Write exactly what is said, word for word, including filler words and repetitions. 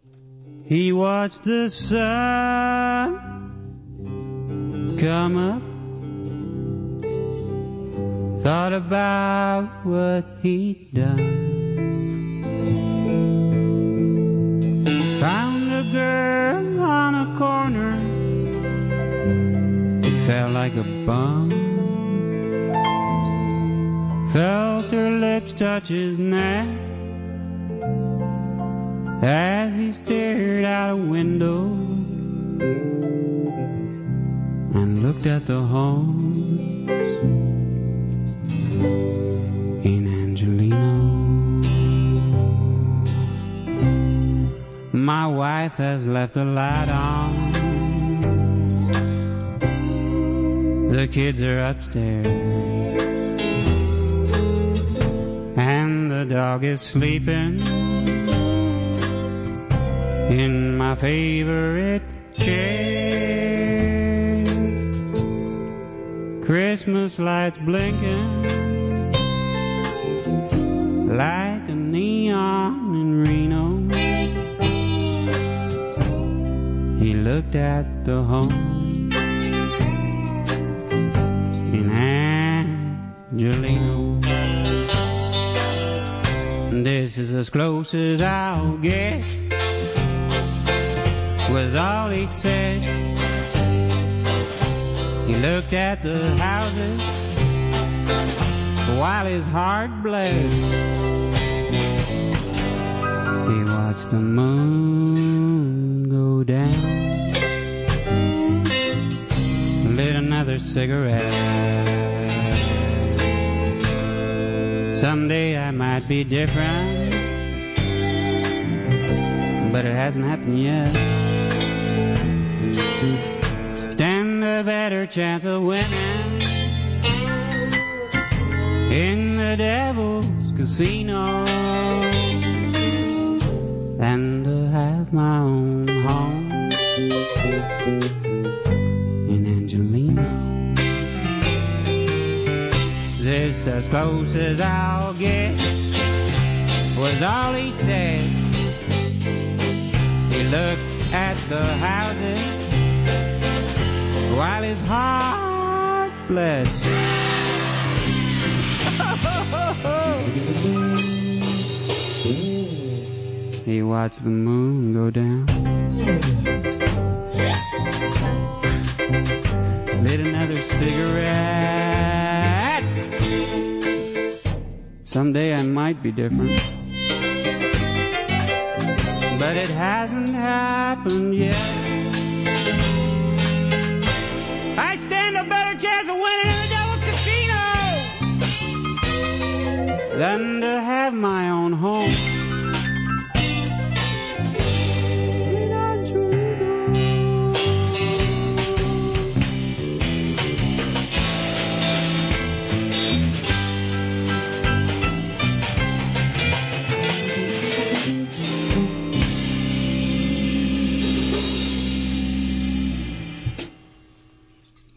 He watched the sun come up, thought about what he'd done, found a girl on a corner, it felt like a bum, felt her lips touch his neck as he stared out a window and looked at the homes in Angelino. My wife has left the light on, the kids are upstairs, and the dog is sleeping in my favorite chairs. Christmas lights blinking like a neon in Reno. He looked at the home in Angelino. This is as close as I'll get, was all he said. He looked at the houses while his heart bled. He watched the moon go down, lit another cigarette. Someday I might be different, but it hasn't happened yet. Stand a better chance of winning in the devil's casino than to have my own home in Angelino. This as close as I'll get, was all he said. He looked at the houses while his heart bled. He watched the moon go down, lit another cigarette. Someday I might be different, but it hasn't happened yet. I stand a better chance of winning in the devil's casino than to have my